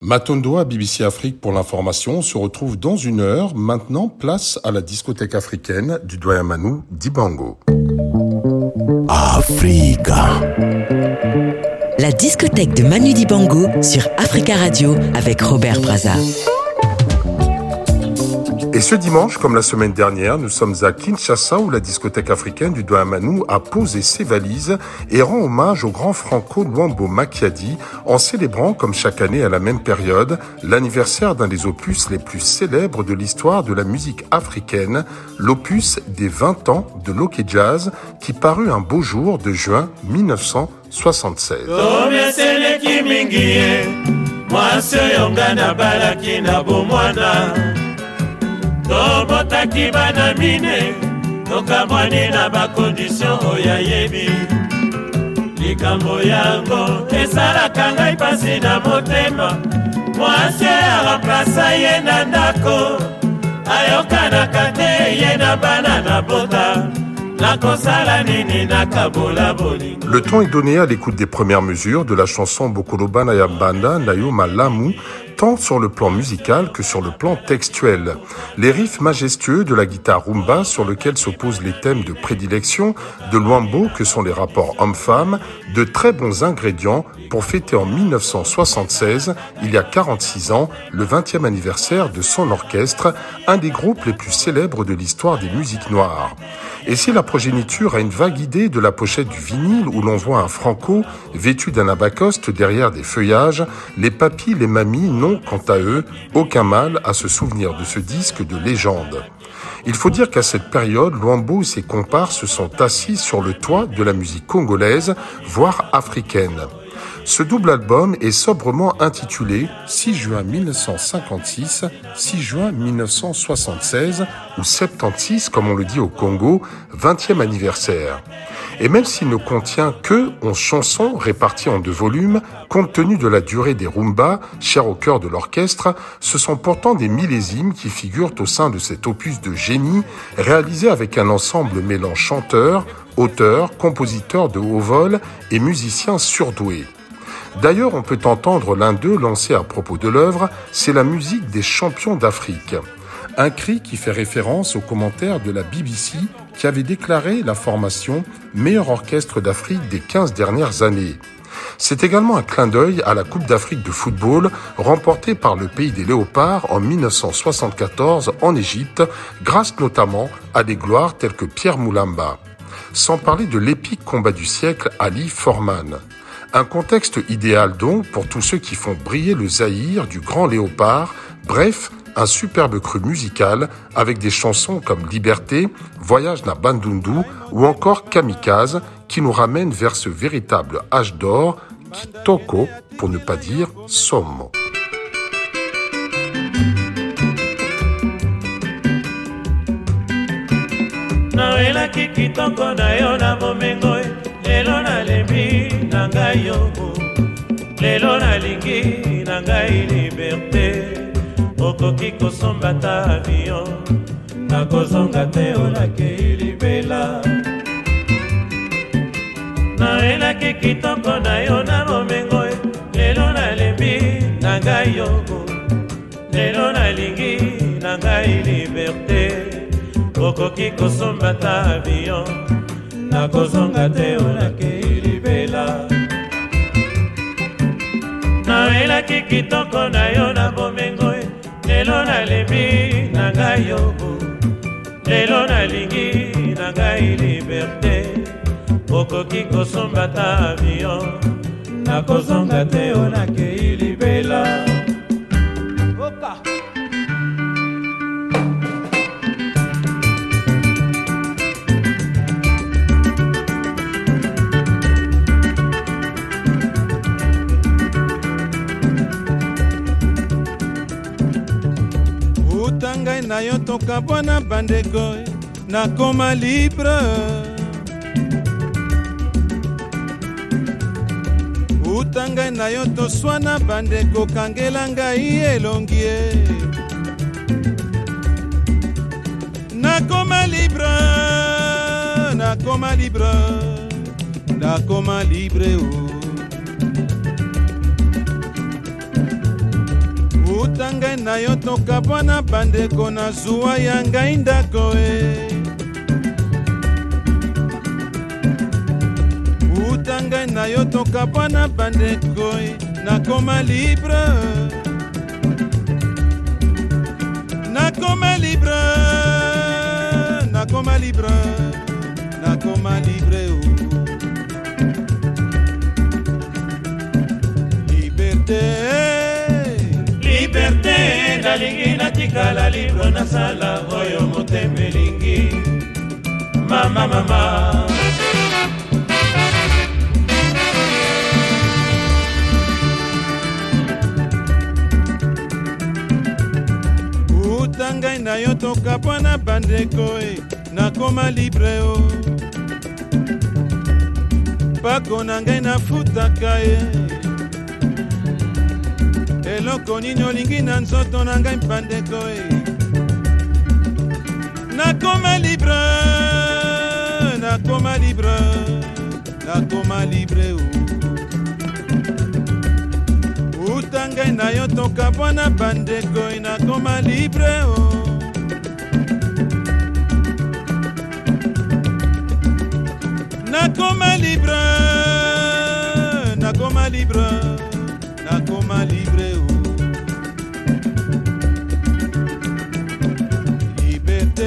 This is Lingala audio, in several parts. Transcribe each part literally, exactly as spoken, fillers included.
Matondoa, B B C Afrique pour l'information, on se retrouve dans une heure. Maintenant, place à la discothèque africaine du doyen Manu Dibango. Africa. La discothèque de Manu Dibango sur Africa Radio avec Robert Brazza. Et ce dimanche, comme la semaine dernière, nous sommes à Kinshasa où la discothèque africaine du doyen Manu a posé ses valises et rend hommage au grand Franco Luambo Makiadi en célébrant, comme chaque année à la même période, l'anniversaire d'un des opus les plus célèbres de l'histoire de la musique africaine, l'opus des vingt ans de l'Ok Jazz qui parut un beau jour de juin mille neuf cent soixante-seize. Tobotaki bana mine tokamwani na bakondisyon oya yebi likambo yango esalaka ngai pasi na motema mwasi aremplasa ye na ndako ayokanaka te ye na bana na bota nakosala nini nakabola bolingo. Le temps est donné à l'écoute des premières mesures de la chanson Bokoloba na Yambanda Nayo Malamu, tant sur le plan musical que sur le plan textuel. Les riffs majestueux de la guitare rumba sur lesquels s'opposent les thèmes de prédilection de Luambo que sont les rapports hommes-femmes, de très bons ingrédients pour fêter en mille neuf cent soixante-seize, il y a quarante-six ans, le vingtième anniversaire de son orchestre, un des groupes les plus célèbres de l'histoire des musiques noires. Et si la progéniture a une vague idée de la pochette du vinyle où l'on voit un Franco vêtu d'un abacoste derrière des feuillages, les papis, les mamies n'ont, quant à eux, aucun mal à se souvenir de ce disque de légende. Il faut dire qu'à cette période, Luambo et ses comparses se sont assis sur le toit de la musique congolaise, voire africaine. Ce double album est sobrement intitulé six juin mille neuf cent cinquante-six, six juin mille neuf cent soixante-seize ou soixante-seize comme on le dit au Congo, vingtième anniversaire. Et même s'il ne contient que onze chansons réparties en deux volumes, compte tenu de la durée des rumbas, chers au cœur de l'orchestre, ce sont pourtant des millésimes qui figurent au sein de cet opus de génie, réalisé avec un ensemble mêlant chanteurs, auteurs, compositeurs de haut vol et musiciens surdoués. D'ailleurs, on peut entendre l'un d'eux lancer à propos de l'œuvre, c'est la musique des champions d'Afrique. Un cri qui fait référence aux commentaires de la B B C qui avait déclaré la formation meilleur orchestre d'Afrique des quinze dernières années. C'est également un clin d'œil à la Coupe d'Afrique de football remportée par le pays des léopards en mille neuf cent soixante-quatorze en Égypte, grâce notamment à des gloires telles que Pierre Moulamba. Sans parler de l'épique combat du siècle Ali Foreman. Un contexte idéal donc pour tous ceux qui font briller le Zaïre du grand léopard, bref, un superbe cru musical avec des chansons comme Liberté, Voyage na Bandundu ou encore Kamikaze qui nous ramène vers ce véritable âge d'or, Kitoko pour ne pas dire Somo. Noela kitoko na yo na momengo lelo na lembi na ngai yo lelo na lingi na ngai liberté okoki kosomba ta avion nakozonga te olakei libela naelaki kitoko na yo na momengo lelo na lembi na ngai yo lelo na lingi na ngai liberté okoki kosomba ta avion nakozonga te olakei libela naelaki kitoko na yo na bomengo lelo na lembi na ngai yo lelo na lingi na ngai liberté okoki kosomba ta avion nakozonga te olakei libela oka ngai na yo tokabwana bandeko nakoma libre uta ngai na yo toswana bandeko kangela ngai elongi nakoma libre nakoma libre nakoma libre oh. uta ngai na yo tokabwana bandeko na zuwa ya ngai ndako e uta ngai na yo tokabwana bandeko e nakoma libre nakoma libre nakoma libre nakoma libre oh. Liberté Liberté nalingi natikala libre nasala oyo motema elingi mama mama uta ngai na yo tokabwana bandeko e nakoma libre o pako na ngai nafutaka ye eloko nini olingi na nzoto na ngai bandeko e nakoma libre nakoma libre nakoma libre o uta ngai na yo tokabwana bandeko e nakoma libre o nakoma libre nakoma libre nakoma libre o liberté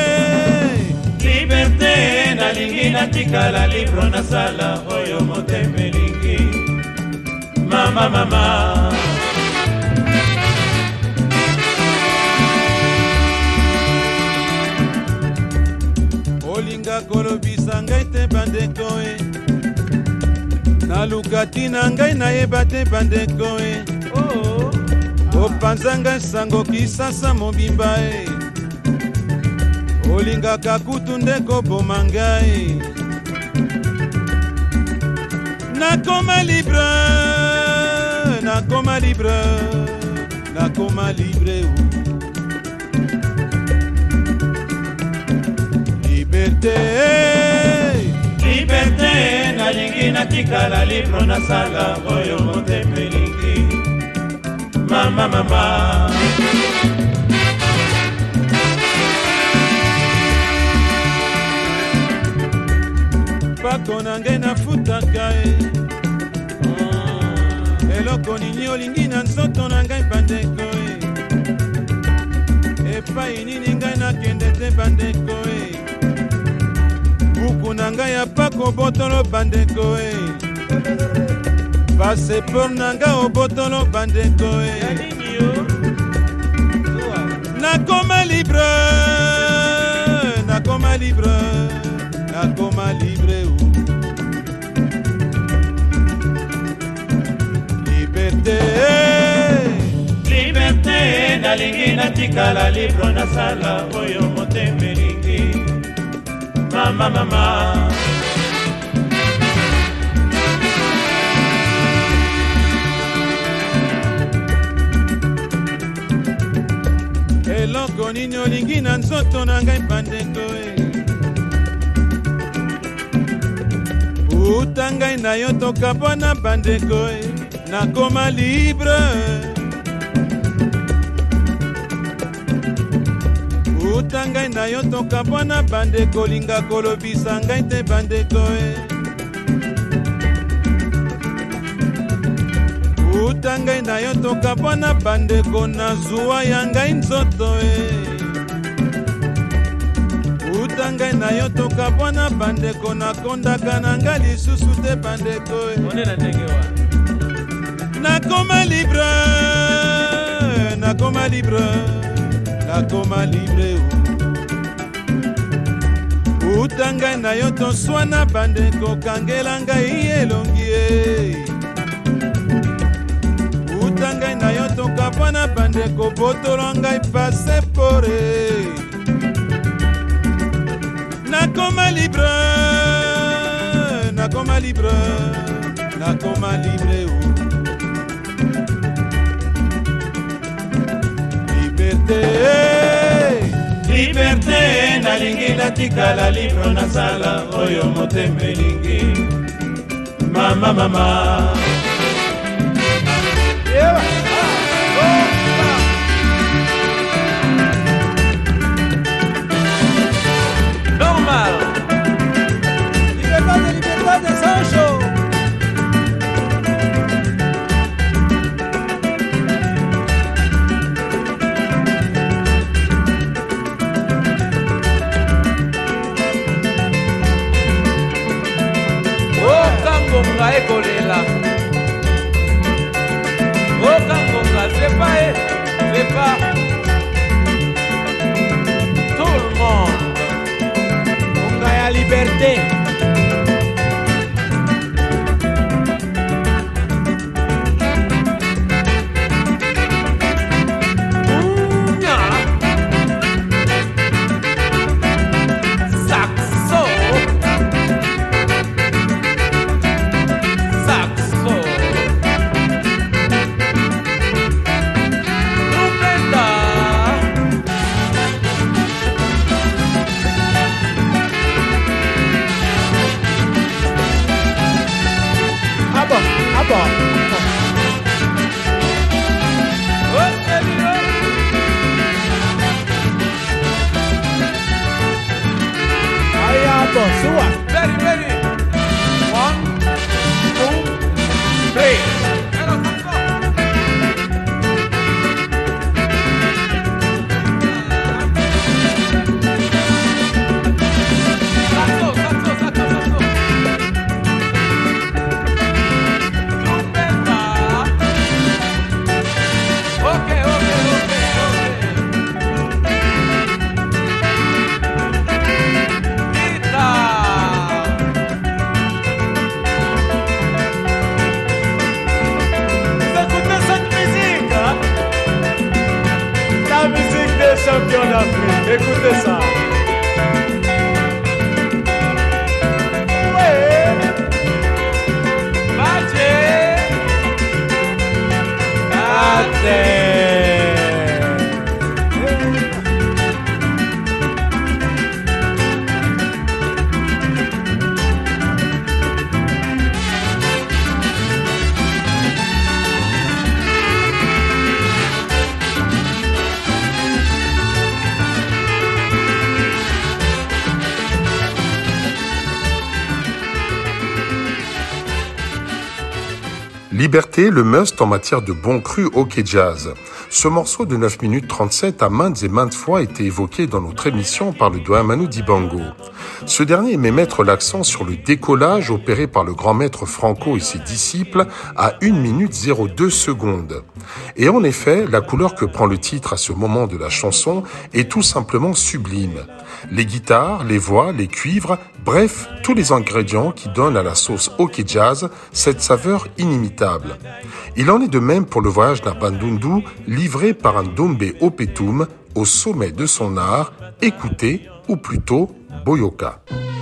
liberté nalingi natikala libre nasala oyo motema elingi mama mama olinga kolobisa ngai te bandeko e naluka tina ngai nayeba te bandeko e oh. opanza ngai sango kisasa mobimba e olingaka kutu nde koboma ngai nakoma libre nakoma libre nakoma libre o liberté liberté nalingi natikala libre nasala oyo motema elingi mama mama pako na ngai nafutaka e eloko nini olingi na nzoto na ngai bandeko e epai nini ngai nakende te bandeko e buku na ngai ya pako botolo bandeko e paseport na ngai obotolo bandeko e nakoma libre nakoma libre nakoma libre o liberté liberté nalingi natikala libre nasala oyo motema elingi mama mama eloko nini olingi na nzoto na ngai bandeko e uta ngai na yo tokabwana bandeko e nakoma libre uta ngai na yo tokabwana bandeko linga kolobisa ngai te bandeko e uta ngai na yo tokabwana bandeko na zuwa ya ngai nzoto e uta ngai na yo tokabwana bandeko nakondaka na ngai lisusu te bandeko e nakoma libre nakoma libre nakoma libre o uta ngai na yo toswana bandeko kangela ngai elongi e uta ngai na yo tokabwana bandeko botolo ngai pasepore nakoma libre nakoma libre nakoma libre o liberté liberté nalingi natikala libre nasala oyo motema elingi mama mama yeah. Ah. Oh. Dédé. Very, very. One, two, three. Saxo, saxo, saxo, saxo. Trompeta. Okay, okay, okay, okay. Champion d'Afrique, écoutez ça. Ouais. Mathieu. Mathieu. Liberté, le must en matière de bon cru hockey jazz. Ce morceau de neuf minutes trente-sept a maintes et maintes fois été évoqué dans notre émission par le doyen Manu Dibango. Ce dernier aimait mettre l'accent sur le décollage opéré par le grand maître Franco et ses disciples à une minute zéro deux secondes. Et en effet, la couleur que prend le titre à ce moment de la chanson est tout simplement sublime. Les guitares, les voix, les cuivres, bref, tous les ingrédients qui donnent à la sauce hockey jazz cette saveur inimitable. Il en est de même pour le voyage d'un bandundu livré par un Dombe Opetum au sommet de son art, écoutez, ou plutôt Boyoka.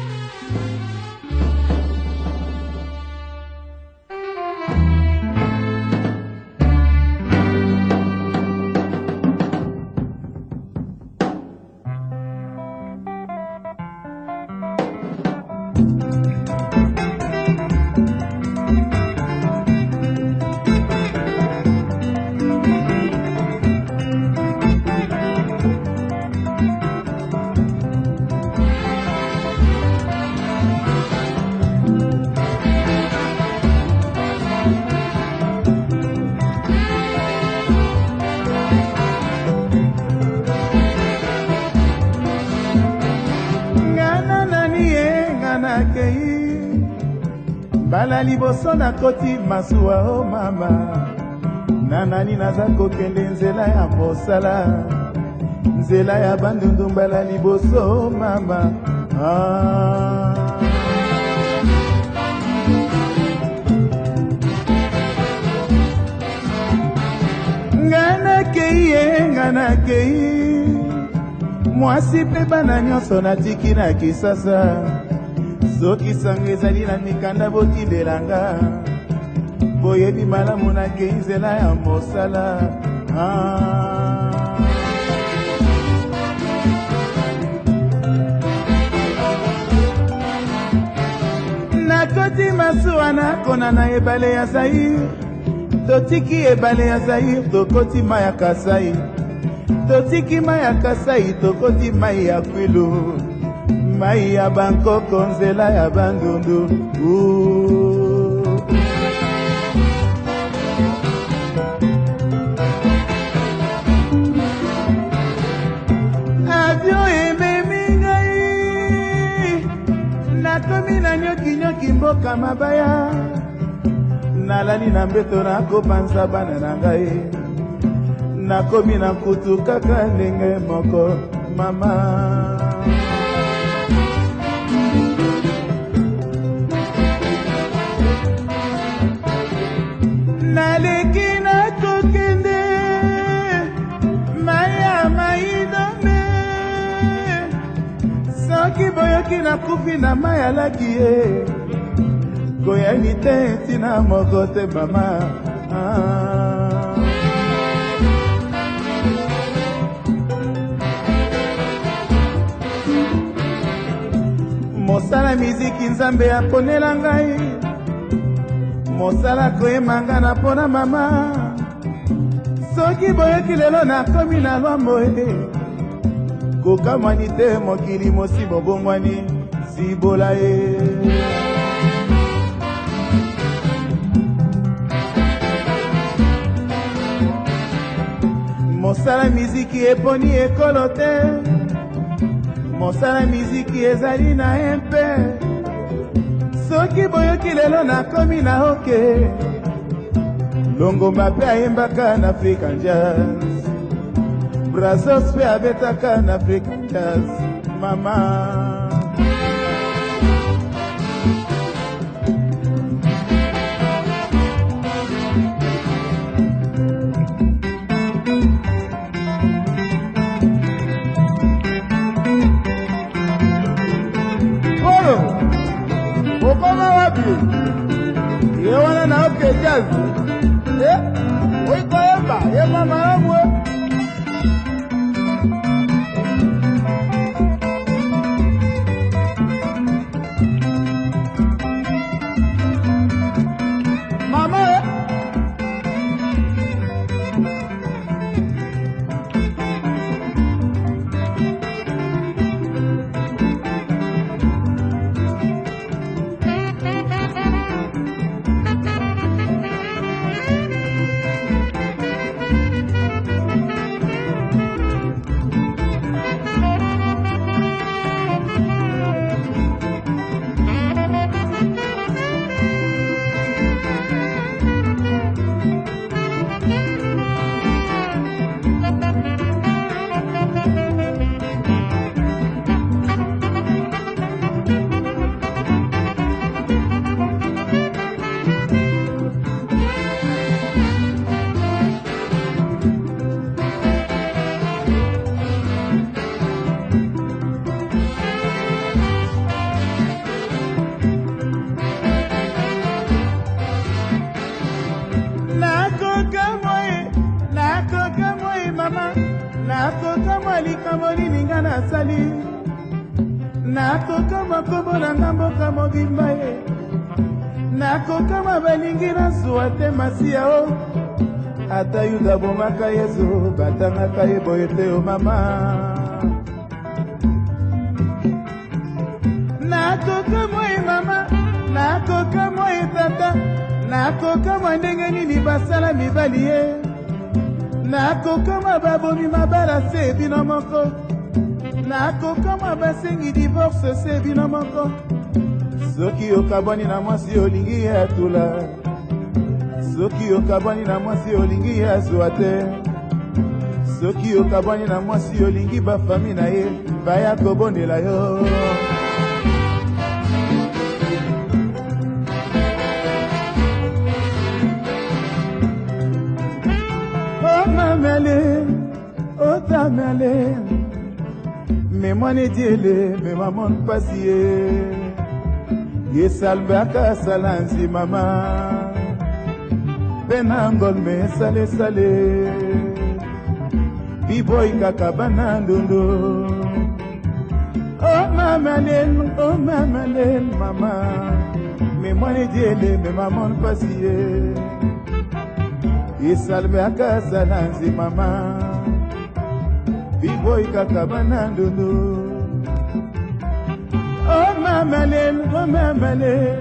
Bala liboso na koti masuwa o mama nanani naza kokende nzela ya mosala nzela ya bandundu bala liboso mama ah. Ngana kei ngana kei mwasi pe bana nyonso natiki na kisasa soki sango ezali na mikanda botindelanga boyebi malamu nakei nzela ya mosala ah. nakoti masuwa nakona na ebale ya Zaire totiki ebale ya Zaire tokoti mai ya Kasai totiki mai ya Kasai tokoti mai ya Kwilu mai ya Bangkoko nzela ya bandundu avion ememi ngai nakomi na nyoki-nyoki mboka mabaya nalali na mbeto nakopanza bana na ngai nakomi na kutu kaka ndenge moko mama naleki nakokende maya maidome soki boyoki nakufi na maya laki ye koyani te ntina moko te mama ah. Mosala miziki nzambe aponela ngai mosala koyemanga na pona mama soki boyoki lelo nakomi na lwambo e kokamwani te mokili mosi bobongwani sibola ye mosala miziki eponi ekolo te mosala miziki ezali na empe soki boyoki lelo nakomi na oke longomba mpe ayembaka na African Jazz Brazos mpe abetaka na African Jazz mama ye wana na oke jazz eh oiko yemba ye mama yangu mama eh nakokama likambo lininga nasali nakokama kombo na mboka mobimba ye nakokama balingi nazwa te masiya o ata yuda bomaka yesu batangaka ye boye te o mama nakokama ye mama nakokama ye tata nakokama ndenge nini basala mibali ye nakokama babomi mabala se bino moko nakokama basengi divorce se bino moko soki okabwani na mwasi olingi ye atula soki okabwani na mwasi olingi ye azwa te soki okabwani na mwasi olingi bafami na ye baya kobondela yo Mamele, oh tamele, me mwane diele, me maman pasiye, ye salbaka salansi mama, penangol me sale sale, biboy kakabana ndondo, oh mamele, oh mamele, mama, me mwane diele, me maman pasiye. Isalme akasa nanzi mama Biboy kakabana ndundu Oh mama lel, oh mama lel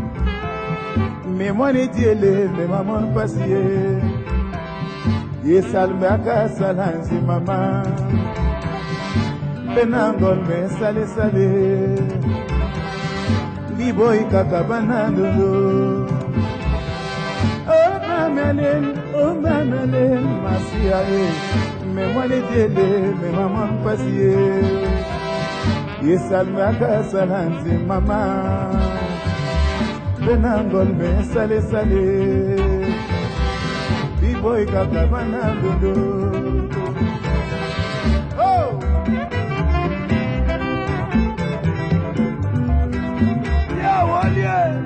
Me mwani diele, me maman pasiye Isalme akasa nanzi mama Penangol me sale sale Biboy kakabana ndundu Oh mamelin, oh mamelin, masia e, me mwale diele, me maman pasiye, yesal me akasa lanzi mama, benangol me sale sale, boy kaka bana dodo. Oh! Yeah, one yeah.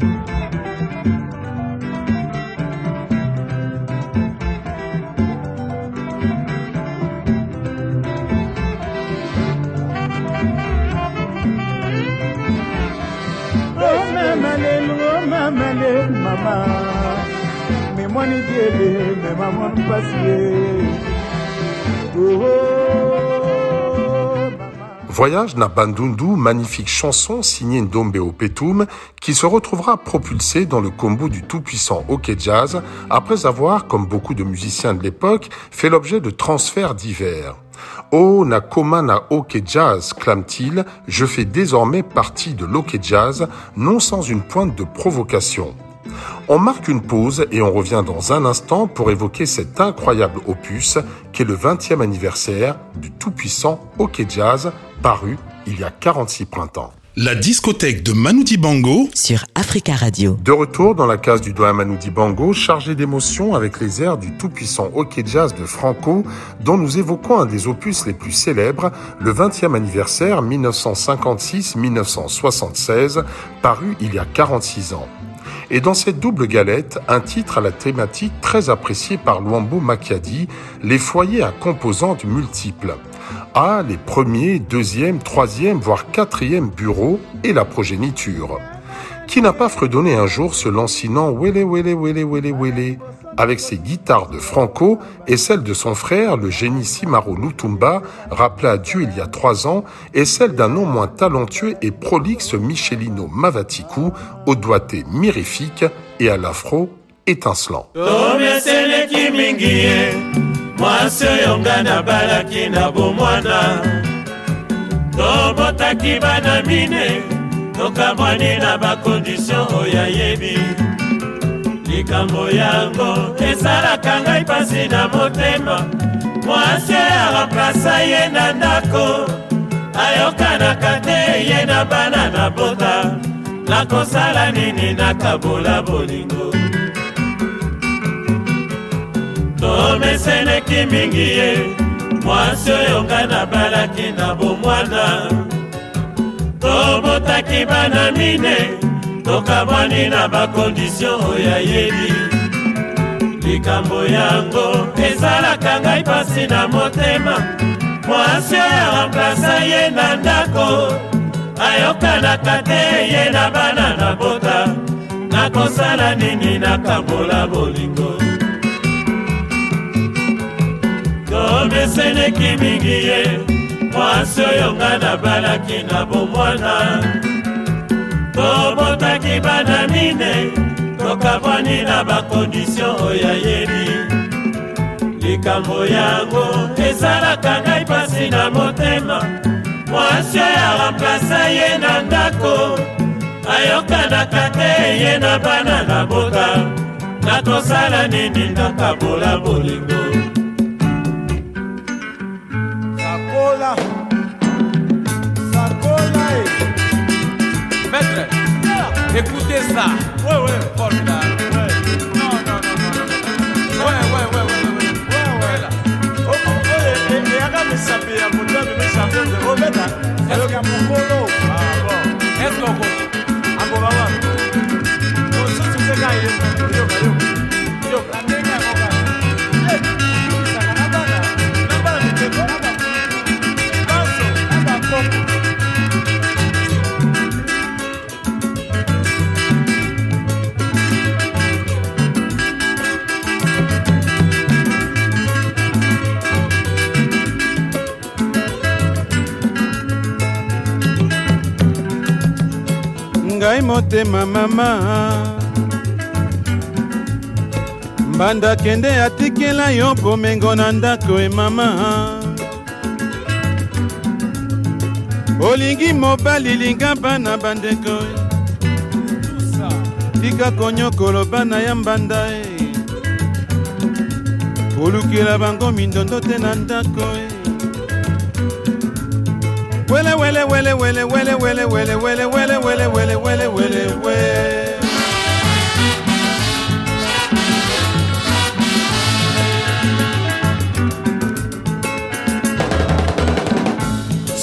Mama, mais moi ni diele, mais maman nous passier. Voyage na Bandundu, magnifique chanson signée Ndombe Opetum, qui se retrouvera propulsée dans le combo du tout-puissant OK Jazz, après avoir, comme beaucoup de musiciens de l'époque, fait l'objet de transferts divers. Oh, na koma na OK Jazz, clame-t-il, je fais désormais partie de l'OK Jazz, non sans une pointe de provocation. On marque une pause et on revient dans un instant pour évoquer cet incroyable opus qui est le vingtième anniversaire du tout-puissant OK Jazz, paru il y a quarante-six printemps. La discothèque de Manu Dibango sur Africa Radio. De retour dans la case du doyen Manu Dibango, chargé d'émotions avec les airs du tout-puissant OK Jazz de Franco, dont nous évoquons un des opus les plus célèbres, le vingtième anniversaire mille neuf cent cinquante-six mille neuf cent soixante-seize, paru il y a quarante-six ans. Et dans cette double galette, un titre à la thématique très appréciée par Luambo Makiadi, les foyers à composantes multiples. Ah, les premiers, deuxième, troisième, voire quatrième bureaux et la progéniture. Qui n'a pas fredonné un jour ce lancinant Wele Wele Wele Wele Wele avec ses guitares de Franco et celle de son frère, le génie Simaro Lutumba, rappelé à Dieu il y a trois ans, et celle d'un non moins talentueux et prolixe Michelino Mavatiku, au doigté mirifique et à l'afro étincelant. Mwasi yonga na balaki na bomwana Tobotaki bana mine Tokamwani na bakondisyon oya yebi Likambo yango Esalaka ngai pasi na motema Mwasi ya remplaça ye na ndako Ayokanaka te ye na bana na bota Nakosala nini nakabola bolingo Tomeseneki mingi ye Mwasi yonga na balaki na bomwana Tobotaki bana mine Tokamwani na bakondisyon oya yebi Likambo yango Ezalaka ngai pasi na motema Mwasi ya remplaça ye na ndako Ayokanaka te ye na bana na bota Nakosala nini nakabola bolingo Tomeseneki mingi ye Mwasi yonga na balaki na bomwana Tobotaki bana mine Tokabwani na bakondisyon oya yebi Likambo yango Ezalaka ngai pasi na motema Mwasi ya remplaça ye na ndako Ayokanaka te ye na bana na bota Nakosala nini nakabola bolingo Sakola Sakola Maître, écoutez ça. Ouais, ouais, fort là. Ouais. Non, non, non, non, non. Ouais, ouais, ouais, ouais, ouais. Ouais, ouais, là. Oh, oh, oh, et et aga me saper à mon temps, me saper de Robert. Est-ce qu'il y a mon colo? Ah bon. Est-ce qu'on go? Ah bon, bah ouais. Oh, ça tu fais gagner. Yo, yo. Yo, la tenga moga. Eh, ça n'a pas là. N'a pas de tête. Passo, n'a pas de ngai motema mama mbanda kende atikela yo bomengo na ndako e mama olingi mobali linga bana bandeko tika konyokolo bana ya mbanda e olukela bango mindondo te na ndako e Wele wele wele wele wele wele wele wele wele wele wele wele wele wele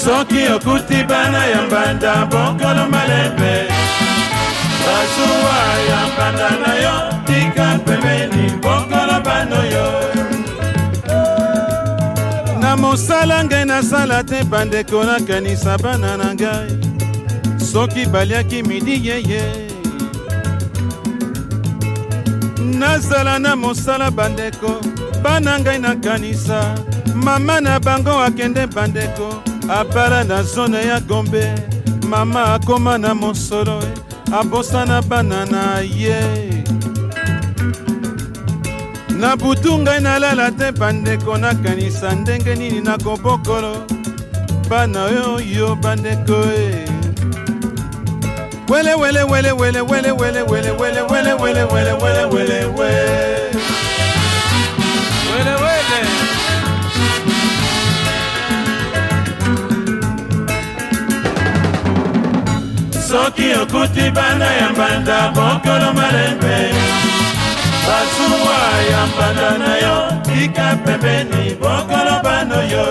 soki okuti bana ya mbanda bokolo malembe bazuwa ya mbanda na yo tika pembeni bokolo bano yo na mosala ngai nasala te bandeko nakanisa bana na ngai soki baliaki midi yeye nazala na mosala bandeko bana ngai nakanisa mama na bango akende bandeko abala na zone ya Gombe mama akoma na mosolo abosana bana na ye na butu ngai nalala te bandeko nakanisa ndenge nini nakobokolo bana oyo bandeko e wele wele wele wele wele wele wele wele wele wele wele wele wele wele wele soki okuti bana ya mbanda bokolo malembe bazuwa ya mbanda na yo tika pembeni bokolo bano yo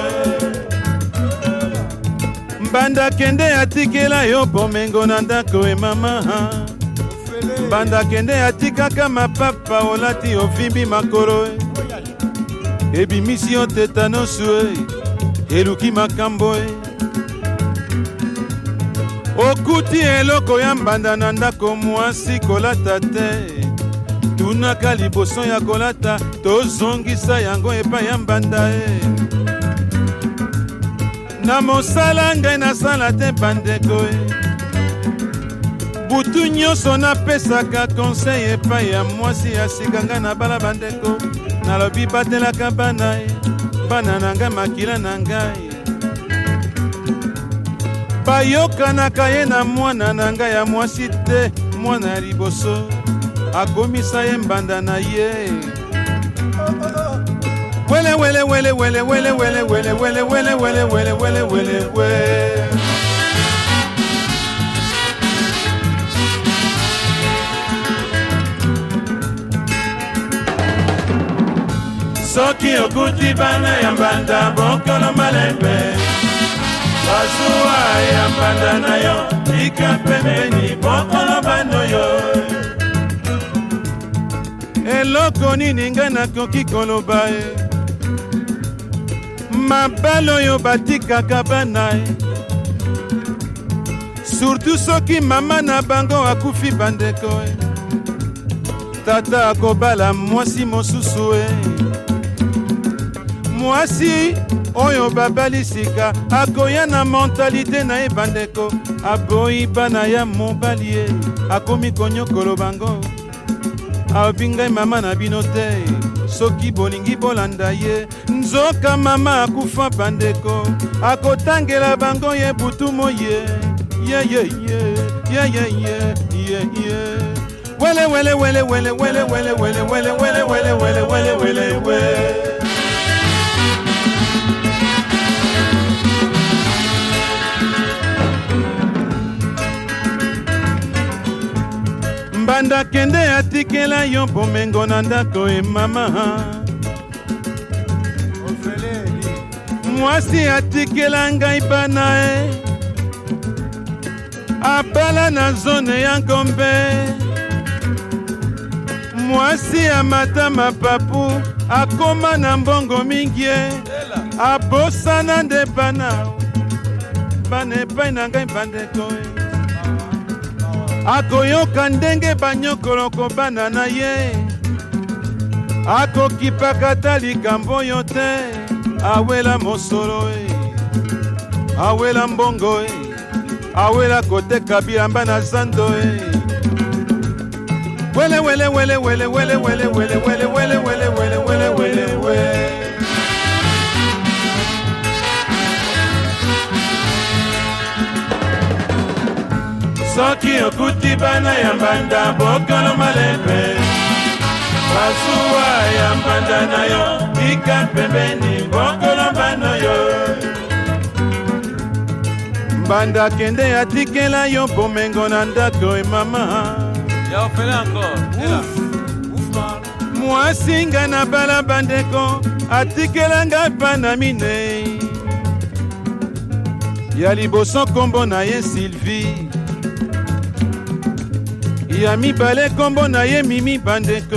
mbanda kende atikela yo bomengo na ndako e mama mbanda kende atikaka mapapa olati ovimbi makolo ebimisi yo tetanosu eluki makambo okuti eloko ya mbanda na ndako mwasi kolata te tunaka liboso ya kolata tozongisa yango epai ya mbanda e na mosala ngai nasala te bandeko e butu nyonso napesaka conseil epai ya mwasi ya sika ngai na bala bandeko nalobi batelaka bana e bana na ngai makila na ngai bayokanaka ye na mwana na ngai ya mwasi te mwana ya liboso akomisa ye mbanda na ye wele wele wele wele wele wele wele wele wele wele wele wele wele wele soki okuti bana ya mbanda bokolo malembe bazuwa ya mbanda na yo tika pembeni bokolo bano yo eloko nini ngai nakoki koloba e mabala oyo batikaka bana e surtout soki mama na bango akufi bandeko e tata akobala mwasi mosusu e mwasi oyo babali sika akoya na mentalite na ye bandeko aboyi bana ya mobali e akomi konyokolo bango abingai mama na bino te soki bolingi bolanda ye nzoka mama akufa bandeko akotangela bango ye butu moye ye ye ye ye ye ye ye ye wele wele wele wele wele wele wele wele wele wele wele wele wele wele mbanda kende atikela yo bomengo na ndako e mama mwasi atikela ngai bana e abala na zone ya Gombe mwasi amata mapapu akoma na mbongo mingi abosana nde bana bana epai na ngai bandeko e akoyoka ndenge banyokoloko bana na ye akokipakata likambo oyo te awela mosolo e awela mbongo e awela koteka bilamba na zando e wele wele wele wele wele wele wele wele wele wele wele wele wele wele soki okuti bana ya mbanda bokolo malembe bazuwa ya mbanda na yo tika pembeni bokolo bano yo mbanda kende atikela yo bomengo na ndako e mama ya ofele encore mwasi nga na bala bandeko atikela nga bana minei ya liboso kombo na ye Sylvie, ya mibale kombo na ye Mimi Bandeko,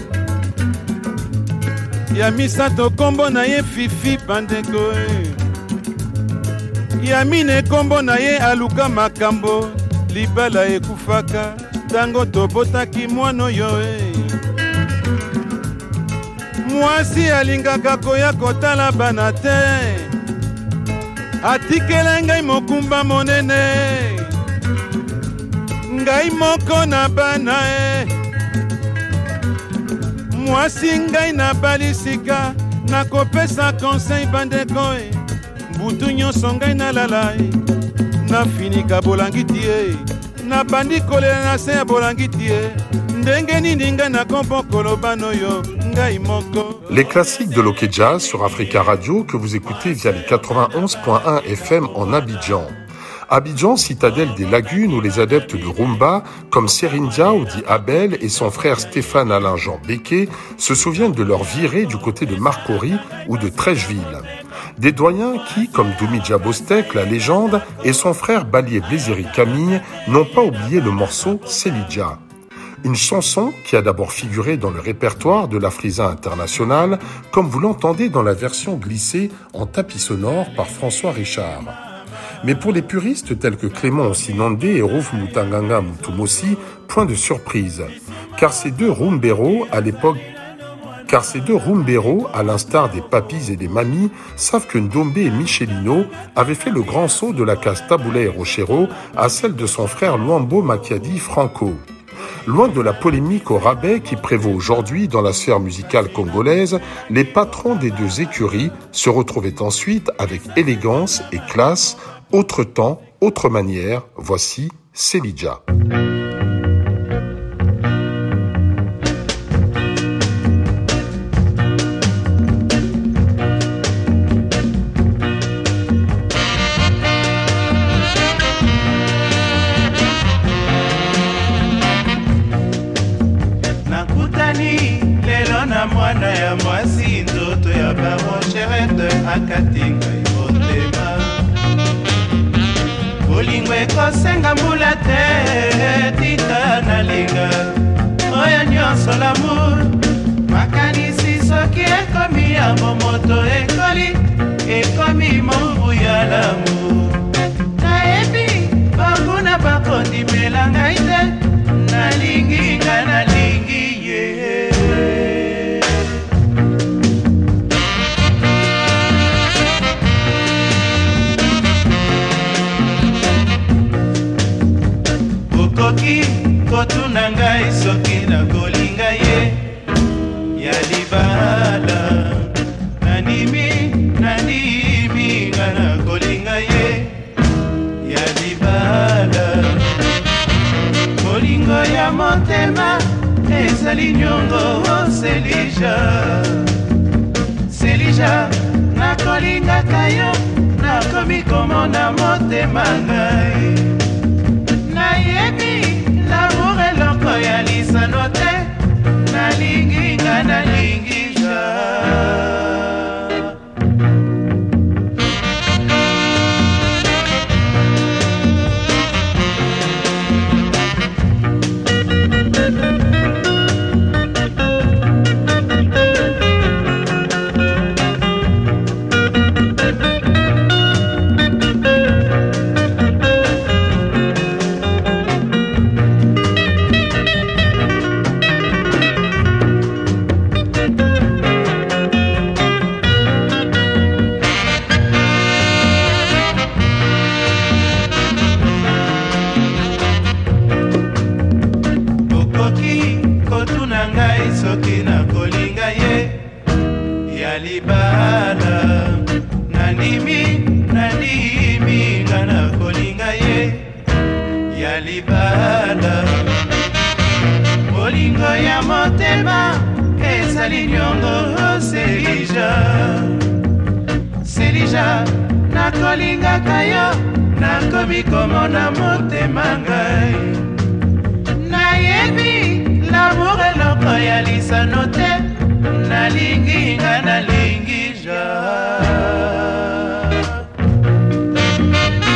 ya misato kombo na ye Fifi Bandeko, ya mine kombo na ye Aluka Makambo, libala ekufaka tango tobotaki mwana oyo. Mwasi alingaka koya kotala bana te, atikela ngai mokumba monene, ngai moko na bana e. Mwasi ngai na balisika nakopesa conseil bandeko e, mbutu nyonso ngai nalala e, nafinika bolangiti e, nabandi kolela na se ya bolangiti e, ndenge nini ngai nakompo koloba noyo. Les classiques de l'Ok Jazz sur Africa Radio que vous écoutez via les quatre-vingt-onze point un F M en Abidjan. Abidjan, citadelle des lagunes où les adeptes de rumba comme Serindia ou dit Abel et son frère Stéphane Alain Jean Becquet se souviennent de leur virée du côté de Marcory ou de Trècheville. Des doyens qui, comme Doumidja Bostek, la légende, et son frère Balié Blésiri Camille n'ont pas oublié le morceau Selidja. Une chanson qui a d'abord figuré dans le répertoire de l'Afrisa International, comme vous l'entendez dans la version glissée en tapis sonore par François Richard. Mais pour les puristes tels que Clément Osinandé et Rouf Mutanganga Mutumosi, point de surprise, car ces deux rumberos à l'époque Car ces deux rumberos, à l'instar des papis et des mamies, savent que Ndombe et Michelino avaient fait le grand saut de la case Taboulé et Rochero à celle de son frère Luambo Makiadi Franco. Loin de la polémique au rabais qui prévaut aujourd'hui dans la sphère musicale congolaise, les patrons des deux écuries se retrouvaient ensuite avec élégance et classe. Autre temps, autre manière, voici Selidja. Mwana ya mwasi ndoto ya barocherete akatinga imotema, bolingo ekosenga mbula te tika nalinga oyo nyonso lamour, makanisi soki ekomi ya momoto ekoli ekomi mombu ya lamour. Nayebi banguna bakondimela ngai te, nalingi nga nalingi ye. Koki kotuna ngai soki na kolinga ye ya libala, nanimi nanimi ngana kolinga ye ya libala, kolingo ya motema ezali nyongo. Selija Selija nakolinga kayo nakomi komona motema ngai. Nayebi l'amour eloko ya lisano te, nalingi nga nalingi ja. Selija nakolinga kayo nakomi komona motema ngai. Nayebi l'amour eloko ya lisano te, nalingi nga nalingi ja.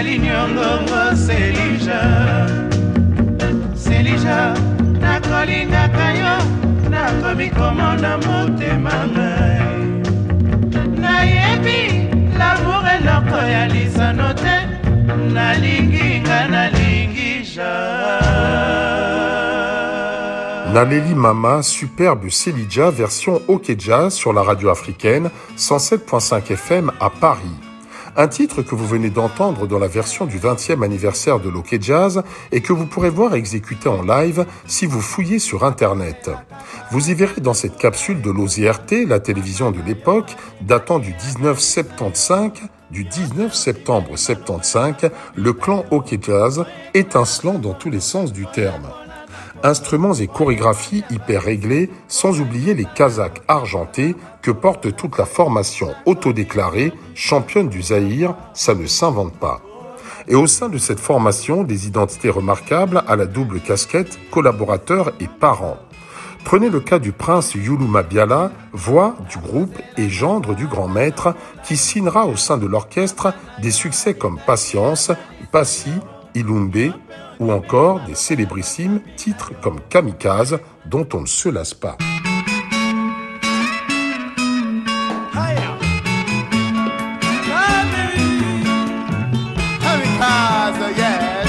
Niongongo Selija Selija nakolingaka yo nakomi komona motema ngai nayebi l'amour eloko ya lisano te nalingi nga nalingi ja Naleli Mama, superbe Selija version OK Jazz sur la radio africaine cent sept virgule cinq F M à Paris. Un titre que vous venez d'entendre dans la version du vingtième anniversaire de l'Ok Jazz et que vous pourrez voir exécuté en live si vous fouillez sur Internet. Vous y verrez dans cette capsule de l'O Z R T, la télévision de l'époque, datant du dix-neuf septembre-quinze, du dix-neuf septembre soixante-quinze, le clan OK Jazz étincelant dans tous les sens du terme. Instruments et chorégraphies hyper réglés, sans oublier les Kazakhs argentés que porte toute la formation autodéclarée championne du Zaïre, ça ne s'invente pas. Et au sein de cette formation, des identités remarquables à la double casquette, collaborateurs et parents. Prenez le cas du prince Youlou Mabiala, voix du groupe et gendre du grand maître, qui signera au sein de l'orchestre des succès comme Patience, Passy, Ilumbe, ou encore des célébrissimes titres comme Kamikaze, dont on ne se lasse pas. Kamikaze, yes.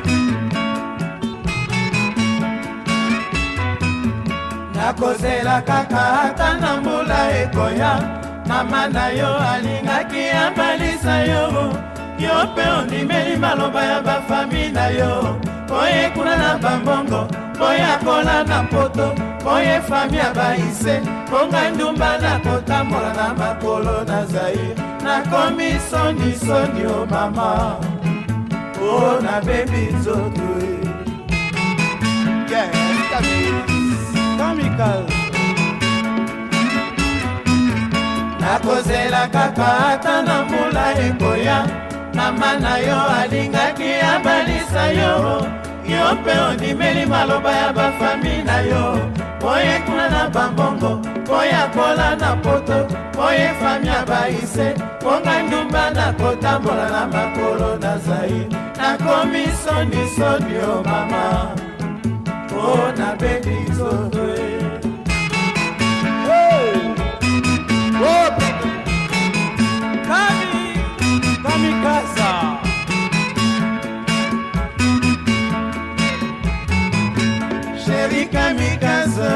Nakozela kaka ata na mbula ekoya, mama na yo alingaki abalisa yo. Yo pe ondimeli maloba ya bafami na yo. Oye kuna na bambongo, oye kola na poto, oye fami ya baise. Konga ndumba na kotambola na makolo na Zaïre. Na komi soni soni o mama, oh na baby zoto. Yeah, Kamikaze. Nakozela kaka ata na mbula ekoya, mama na yo alingaki abalisa yo. Yo pe ondimeli maloba ya bafami na yo. Oye kuna na bambongo, oye kola na poto, oye fami ya baise. Konga ndumba na kotambola na makolo na Zaïre. Na komi soni soni o mama, oh na baby zoto. Kamikaze. Chérie Kamikaze,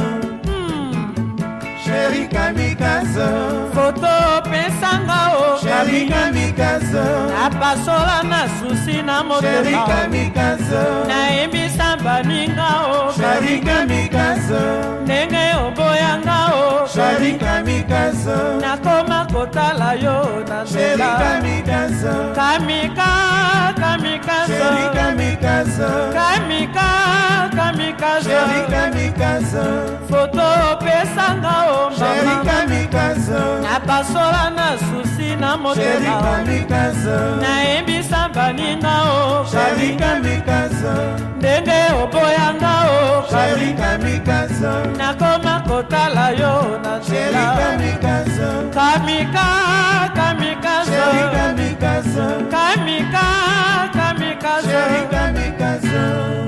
chérie Kamikaze, Photo pesanga o chérie Kamikaze, apasola na susi na chérie motema Kamikaze, na ebisa baninga o chérie Kamikaze, ndenge oboyanga o chérie Kamikaze, nakoma kotala yo na chérie nzela Kamikaze, kamika kamikaze chérie Kamikaze, kamika kamikaze chérie Kamikaze, foto pesanga o chérie mama Kamikaze, napasola na susi na chérie motema Kamikaze, nayebisa baninga o chérie Kamikaze, ndenge oboyanga o chérie Kamikaze, nakoma kotala yo na chérie nzela Kamikaze, kamika kamikaze chérie Kamikaze, kamika kamikaze chérie Kamikaze.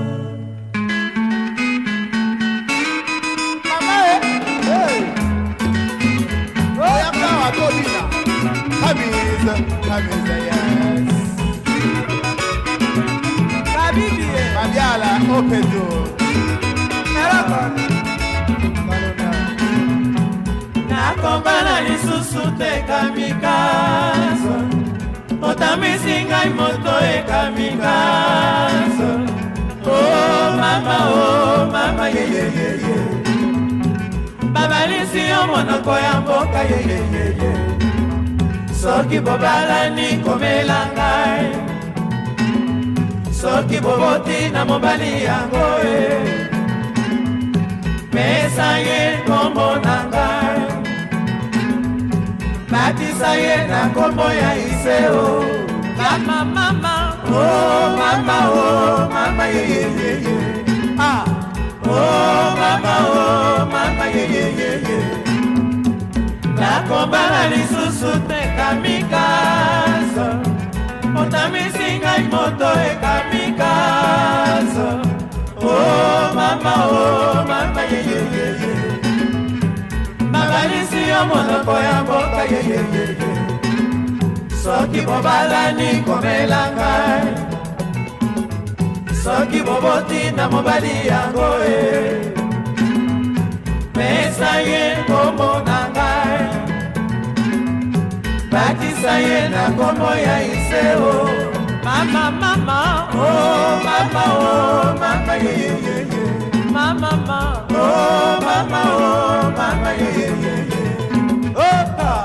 Mama, hey, oya kawa tobina, Kamize, Kamize, yes. kabibi Mabiala, Opedo, nakombana lisusu te kamikaze otamisi ngai moto e kamikaze oh mama oh mama ye ye ye ye babalisi yo monoko ya mboka ye ye ye ye soki bobalani komela ngai soki boboti na mobali yango e pesa ye kombo na ngai batisa ye na kombo ya Iseo kama mama oh mama oh mama ye ye ye ye ah oh mama oh mama ye ye ye ye nakombana lisusu te kamikaze otami nasalisi ngai moto ekamikazo. Oh mama, oh mama, ye ye ye ye. Mabalisi yo monoko ya mboka ye ye ye ye. Soki bobalani komela ngai, soki boboti na mobali yango e. Pesa ye kombo na ngai, bakisa ye na kombo ya iseo. Mama, mama, oh mama, oh mama, ye ye ye ye. Mama, mama, oh mama, oh mama, ye ye ye ye. Oh ah.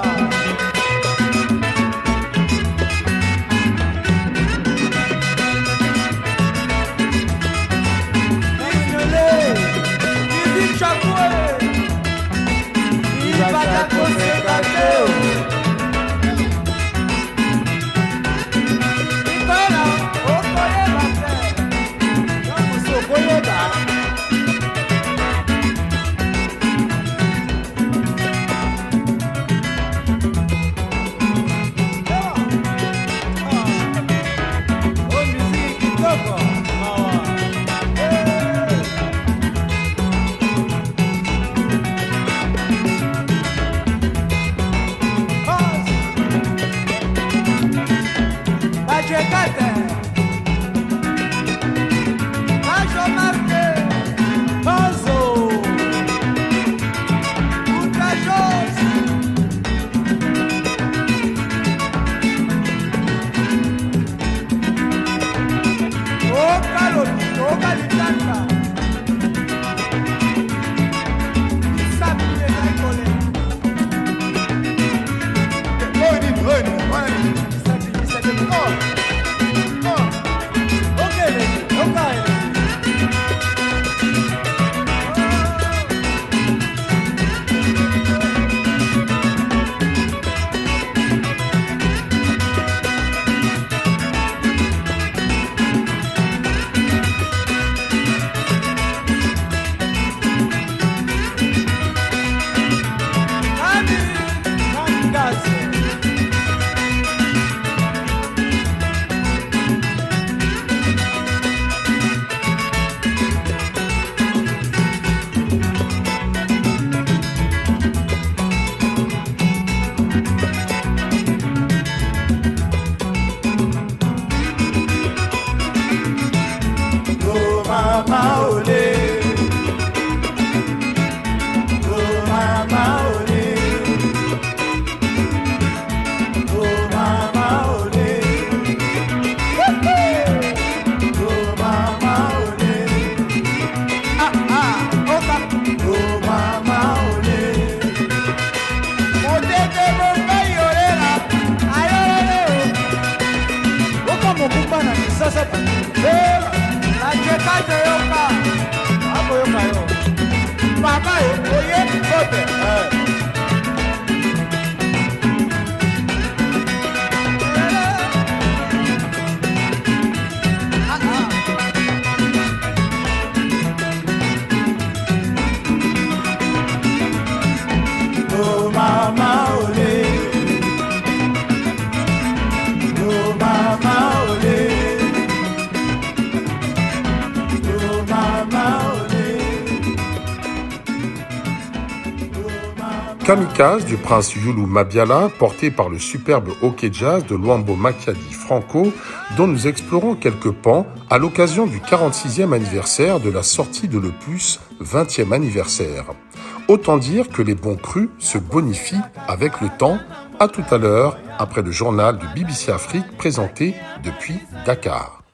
Kamikaze du prince Youlou Mabiala, porté par le superbe hockey jazz de Luambo Makiadi Franco, dont nous explorons quelques pans à l'occasion du quarante-sixième anniversaire de la sortie de l'opus vingtième anniversaire. Autant dire que les bons crus se bonifient avec le temps. À tout à l'heure, après le journal du B B C Afrique présenté depuis Dakar.